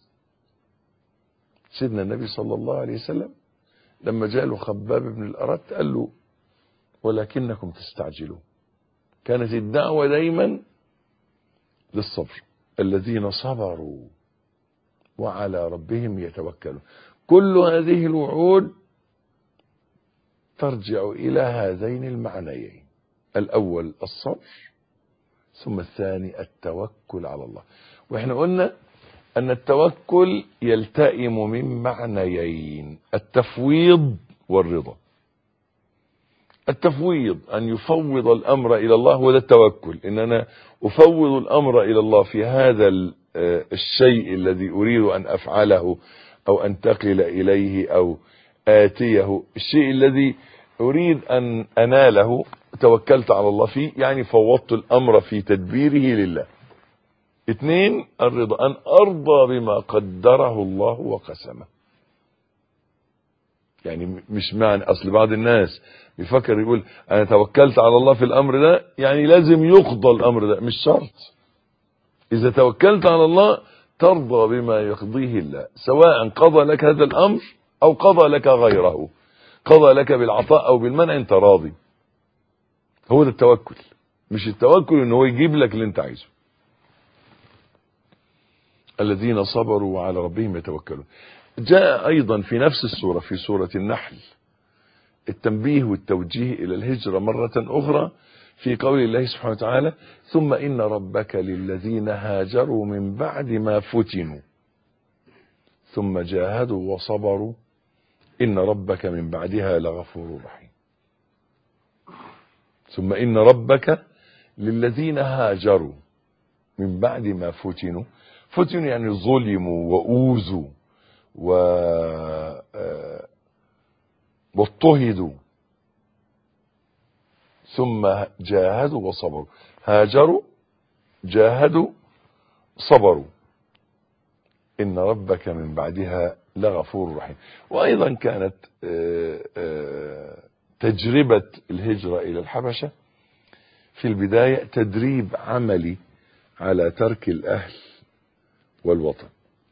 سيدنا النبي صلى الله عليه وسلم لما جاء له خباب بن الأرت قال له ولكنكم تستعجلون. كانت الدعوة دايما للصبر، الذين صبروا وعلى ربهم يتوكلون. كل هذه الوعود ترجع إلى هذين المعنيين، الأول الصبر، ثم الثاني التوكل على الله. وإحنا قلنا أن التوكل يلتئم من معنيين، التفويض والرضا. التفويض أن يفوض الأمر إلى الله، وده التوكل، إن أنا أفوض الأمر إلى الله في هذا الشيء الذي أريد أن أفعله أو أنتقل إليه أو آتيه، الشيء الذي أريد أن أناله توكلت على الله فيه، يعني فوضت الأمر في تدبيره لله. اثنين الرضا، أن أرضى بما قدره الله وقسمه. يعني مش معنى أصل بعض الناس بيفكر يقول أنا توكلت على الله في الأمر ده يعني لازم يقضى الأمر ده، مش شرط. إذا توكلت على الله ترضى بما يقضيه الله، سواء قضى لك هذا الأمر أو قضى لك غيره، قضى لك بالعطاء أو بالمنع، أنت راضي. هو ده التوكل، مش التوكل إنه هو يجيب لك اللي أنت عايزه. الذين صبروا وعلى ربهم يتوكلون. جاء أيضا في نفس السورة، في سورة النحل، التنبيه والتوجيه إلى الهجرة مرة أخرى في قول الله سبحانه وتعالى ثم إن ربك للذين هاجروا من بعد ما فتنوا ثم جاهدوا وصبروا إن ربك من بعدها لغفور رحيم. ثم إن ربك للذين هاجروا من بعد ما فتنوا، فتنوا يعني ظلموا وأوذوا واضطهدوا، ثم جاهدوا وصبروا. هاجروا، جاهدوا، صبروا، إن ربك من بعدها لغفور رحيم. وأيضا كانت تجربة الهجرة إلى الحبشة في البداية تدريب عملي على ترك الأهل والوطن.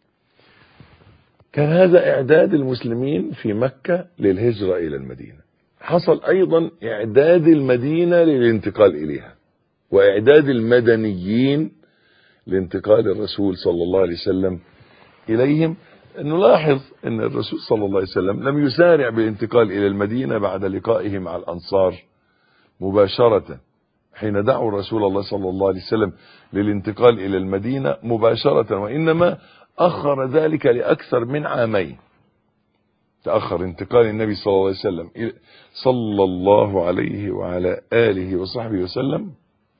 كان هذا إعداد المسلمين في مكة للهجرة إلى المدينة. حصل أيضا إعداد المدينة للانتقال إليها، وإعداد المدنيين لانتقال الرسول صلى الله عليه وسلم إليهم. نلاحظ أن الرسول صلى الله عليه وسلم لم يسارع بالانتقال إلى المدينة بعد لقائه مع الأنصار مباشرة، حين دعوا رسول الله صلى الله عليه وسلم للانتقال إلى المدينة مباشرة، وإنما أخر ذلك لأكثر من عامين. تأخر انتقال النبي صلى الله عليه وسلم صلى الله عليه وعلى آله وصحبه وسلم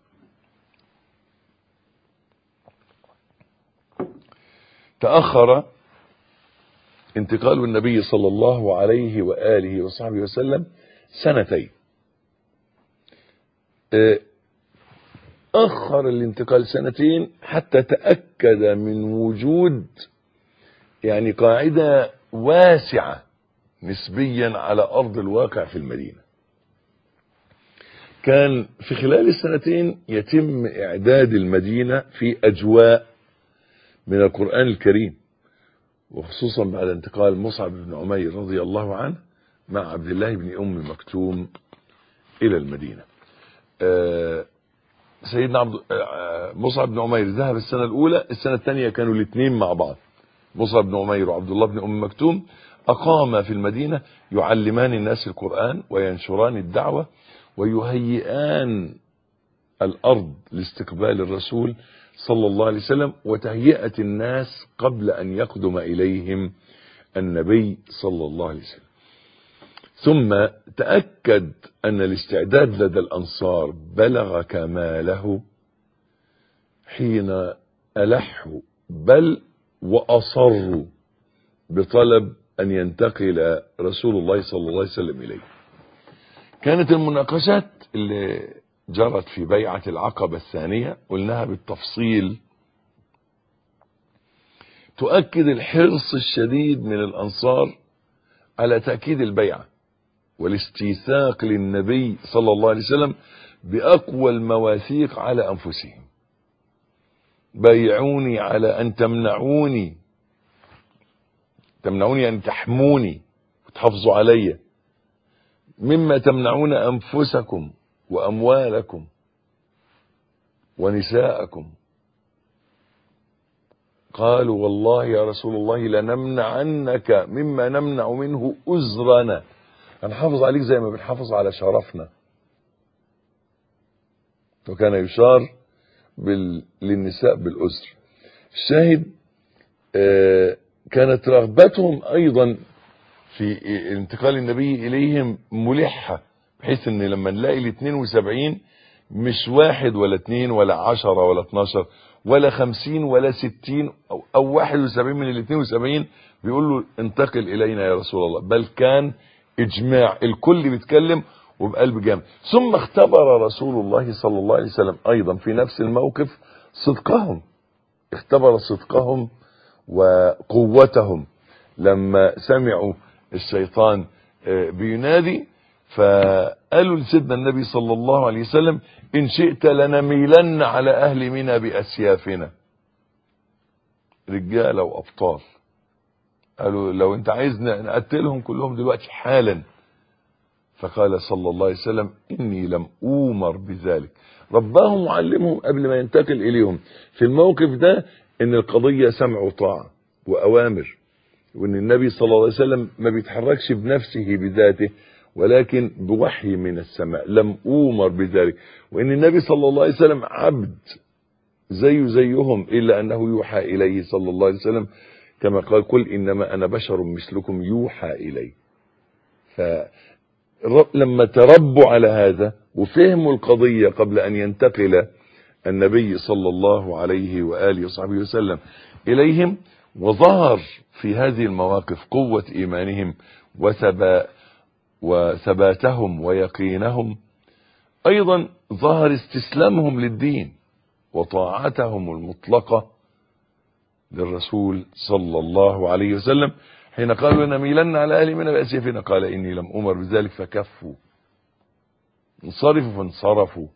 تأخر انتقال النبي صلى الله عليه وآله وصحبه وسلم سنتين. أخر الانتقال سنتين حتى تأكد من وجود يعني قاعدة واسعة نسبيا على أرض الواقع في المدينة. كان في خلال السنتين يتم إعداد المدينة في أجواء من القرآن الكريم، وخصوصا بعد انتقال مصعب بن عمير رضي الله عنه مع عبد الله بن أم مكتوم إلى المدينة. سيدنا مصعب بن عمير ذهب السنة الأولى، السنة الثانية كانوا الاثنين مع بعض، مصعب بن عمير وعبد الله بن أم مكتوم أقاما في المدينة يعلمان الناس القرآن وينشران الدعوة ويهيئان الأرض لاستقبال الرسول صلى الله عليه وسلم وتهيئة الناس قبل أن يقدم إليهم النبي صلى الله عليه وسلم. ثم تأكد أن الاستعداد لدى الأنصار بلغ كماله حين ألحوا بل وأصروا بطلب أن ينتقل رسول الله صلى الله عليه وسلم إليه. كانت المناقشات اللي جرت في بيعة العقبة الثانية قلناها بالتفصيل تؤكد الحرص الشديد من الأنصار على تأكيد البيعة والاستيثاق للنبي صلى الله عليه وسلم بأقوى المواثيق على أنفسهم. بايعوني على أن تمنعوني أن تحموني وتحافظوا علي مما تمنعون أنفسكم وأموالكم ونساءكم. قالوا والله يا رسول الله لنمنعنك مما نمنع منه أزرنا، هنحافظ عليك زي ما بنحافظ على شرفنا. وكان يشار للنساء بالأزر. الشاهد كانت رغبتهم أيضا في انتقال النبي إليهم ملحة، بحيث ان لما نلاقي ال 72 مش 1 ولا 2 ولا 10 ولا 12 ولا 50 ولا 60 أو 71 من ال 72 بيقول له انتقل إلينا يا رسول الله، بل كان إجماع الكل بيتكلم وبقلب جامد. ثم اختبر رسول الله صلى الله عليه وسلم أيضا في نفس الموقف صدقهم، اختبر صدقهم وقوتهم لما سمعوا الشيطان بينادي، فقالوا لسيدنا النبي صلى الله عليه وسلم إن شئت لنميلن على أهل منى بأسيافنا. رجالة وأبطال قالوا لو انت عايز نقتلهم كلهم دلوقتي حالا. فقال صلى الله عليه وسلم إني لم أومر بذلك. رباهم وعلمهم قبل ما ينتقل إليهم في الموقف ده إن القضية سمع وطاعة وأوامر، وإن النبي صلى الله عليه وسلم ما بيتحركش بنفسه بذاته ولكن بوحي من السماء. لم أومر بذلك، وإن النبي صلى الله عليه وسلم عبد زيهم إلا أنه يوحى إليه صلى الله عليه وسلم كما قال قل إنما أنا بشر مثلكم يوحى إلي. فلما تربوا على هذا وفهموا القضية قبل أن ينتقل النبي صلى الله عليه وآله وصحبه وسلم إليهم، وظهر في هذه المواقف قوة إيمانهم وثباتهم ويقينهم، أيضا ظهر استسلامهم للدين وطاعتهم المطلقة للرسول صلى الله عليه وسلم حين قالوا نميلن على أهل منى بأسيافنا قال إني لم أمر بذلك فكفوا انصرفوا فانصرفوا.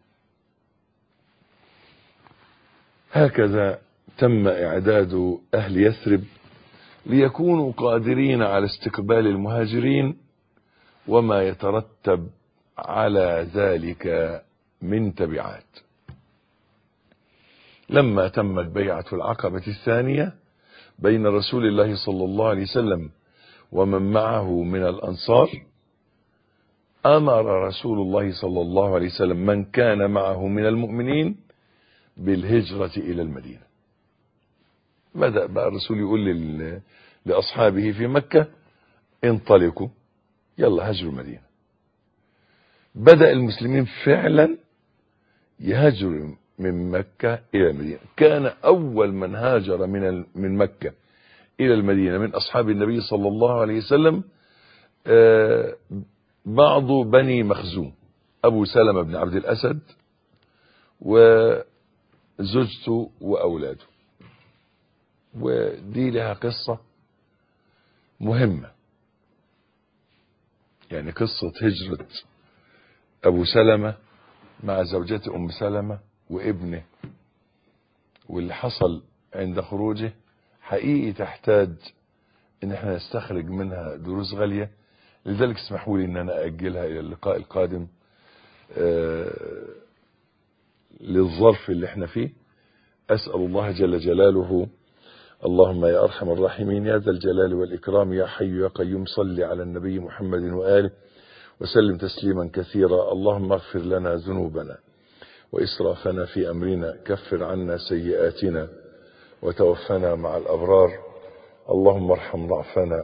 هكذا تم إعداد أهل يثرب ليكونوا قادرين على استقبال المهاجرين وما يترتب على ذلك من تبعات. لما تمت بيعة العقبة الثانية بين رسول الله صلى الله عليه وسلم ومن معه من الأنصار، أمر رسول الله صلى الله عليه وسلم من كان معه من المؤمنين بالهجرة إلى المدينة. بدأ بقى الرسول يقول لأصحابه في مكة انطلقوا يلا هاجروا المدينة. بدأ المسلمين فعلا يهاجروا من مكة إلى المدينة. كان أول من هاجر من مكة إلى المدينة من أصحاب النبي صلى الله عليه وسلم بعض بني مخزوم، أبو سلمة بن عبد الأسد وزوجته وأولاده. ودي لها قصة مهمة، يعني قصة هجرة أبو سلمة مع زوجته أم سلمة وابنه واللي حصل عند خروجه حقيقي تحتاج ان احنا نستخرج منها دروس غالية. لذلك اسمحوا لي ان انا اجلها الى اللقاء القادم للظرف اللي احنا فيه. اسأل الله جل جلاله، اللهم يا ارحم الراحمين يا ذا الجلال والاكرام يا حي يا قيوم، صل على النبي محمد واله وسلم تسليما كثيرا. اللهم اغفر لنا ذنوبنا وإسرافنا في أمرنا، كفر عنا سيئاتنا وتوفنا مع الأبرار. اللهم ارحم ضعفنا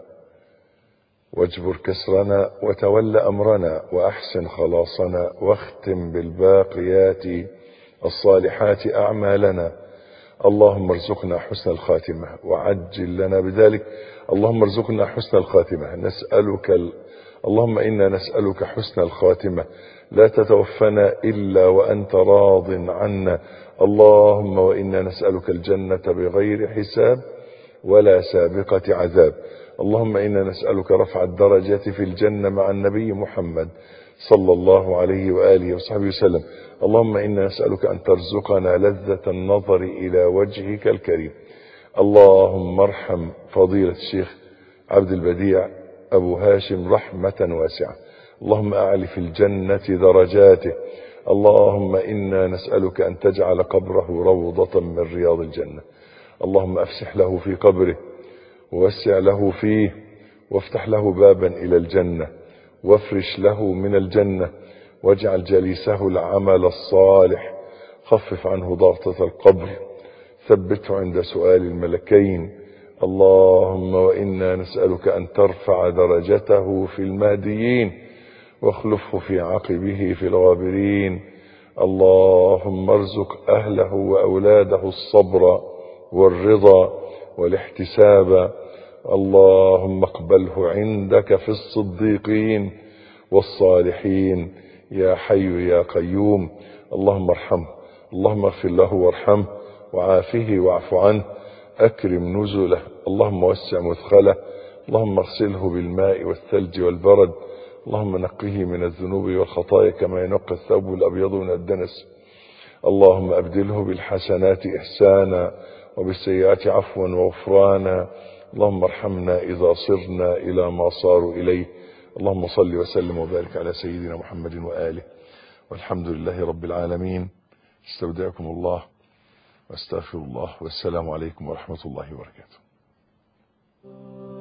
واجبر كسرنا وتول أمرنا وأحسن خلاصنا، واختم بالباقيات الصالحات أعمالنا. اللهم ارزقنا حسن الخاتمة وعجل لنا بذلك. اللهم ارزقنا حسن الخاتمة، اللهم إنا نسألك حسن الخاتمة، لا تتوفنا إلا وأنت راض عنا. اللهم وإنا نسألك الجنة بغير حساب ولا سابقة عذاب. اللهم إنا نسألك رفع الدرجة في الجنة مع النبي محمد صلى الله عليه وآله وصحبه وسلم. اللهم إنا نسألك أن ترزقنا لذة النظر إلى وجهك الكريم. اللهم ارحم فضيلة الشيخ عبد البديع أبو هاشم رحمة واسعة. اللهم أعل في الجنة درجاته. اللهم إنا نسألك أن تجعل قبره روضة من رياض الجنة. اللهم أفسح له في قبره ووسع له فيه، وافتح له بابا إلى الجنة، وافرش له من الجنة، واجعل جليسه العمل الصالح. خفف عنه ضغطة القبر، ثبته عند سؤال الملكين. اللهم وإنا نسألك أن ترفع درجته في المهديين، واخلفه في عقبه في الغابرين. اللهم ارزق أهله وأولاده الصبر والرضا والاحتساب. اللهم اقبله عندك في الصديقين والصالحين يا حي يا قيوم. اللهم ارحمه، اللهم اغفر له وارحمه وعافه واعف عنه، أكرم نزله، اللهم وسع مدخله، اللهم اغسله بالماء والثلج والبرد، اللهم نقه من الذنوب والخطايا كما ينقى الثوب الأبيض من الدنس. اللهم أبدله بالحسنات إحسانا وبالسيئات عفوا وغفرانا. اللهم ارحمنا إذا صرنا إلى ما صاروا إليه. اللهم صل وسلم وبارك على سيدنا محمد وآله، والحمد لله رب العالمين. استودعكم الله واستغفر الله، والسلام عليكم ورحمة الله وبركاته.